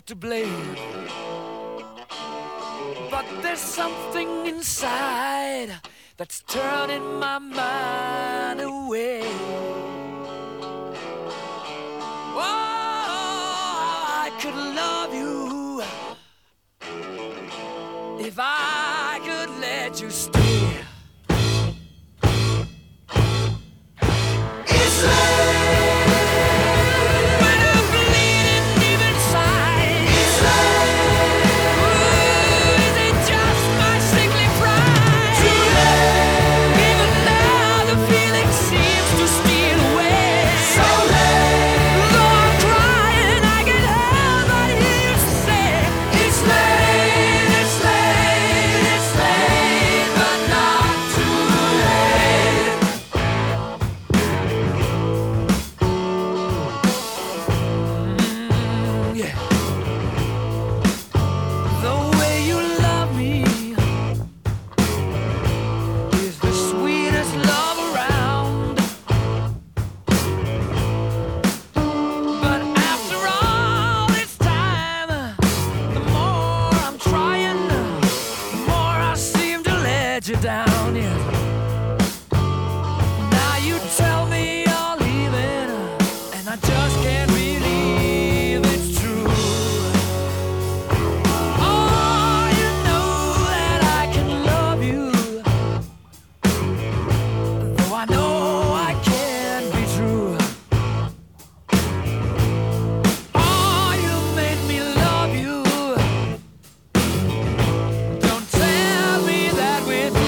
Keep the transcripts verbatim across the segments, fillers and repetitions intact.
myself to blame, but there's something inside that's turning my mind away. Oh, I could love you if I could let you stay. It's late. You down, yeah. Now you tell me you're leaving, and I just can't believe it's true. Oh, you know that I can love you, though I know I can't be true. Oh, you made me love you. Don't tell me that we're through.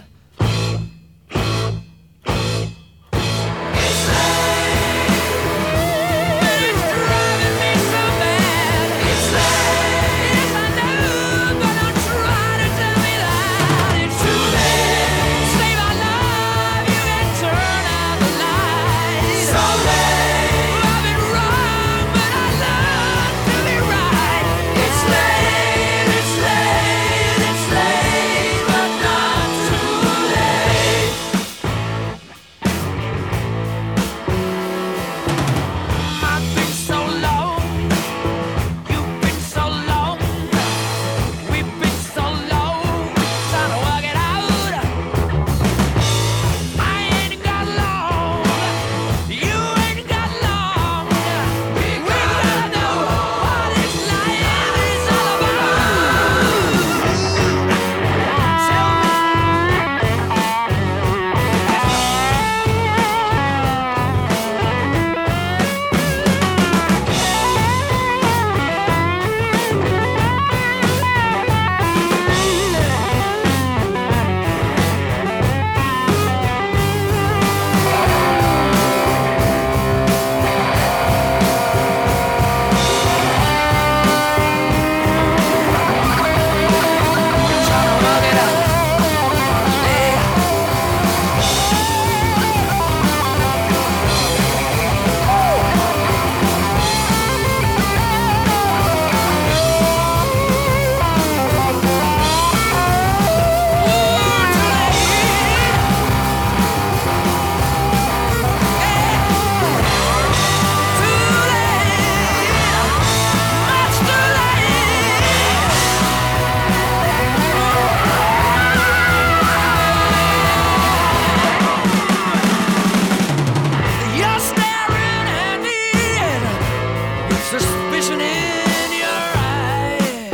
Suspicion in your eye.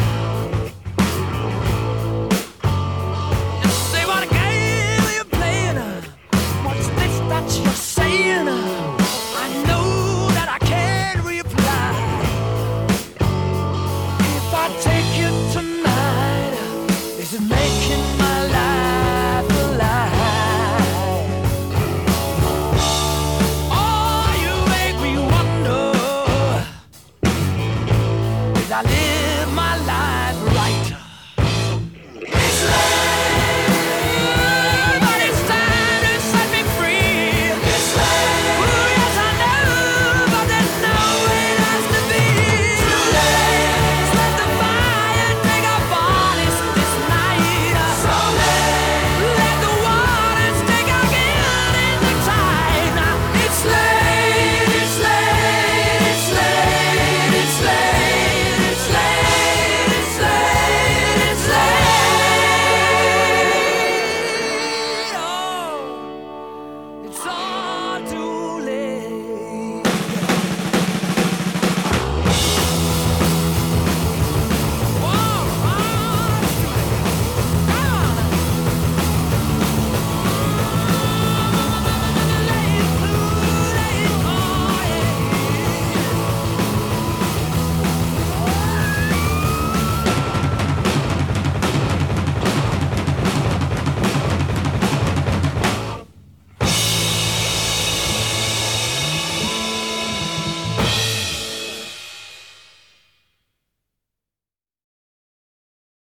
Just say what game you're playing. What's this that you're saying? I know that I can't reply. If I take you tonight, is it making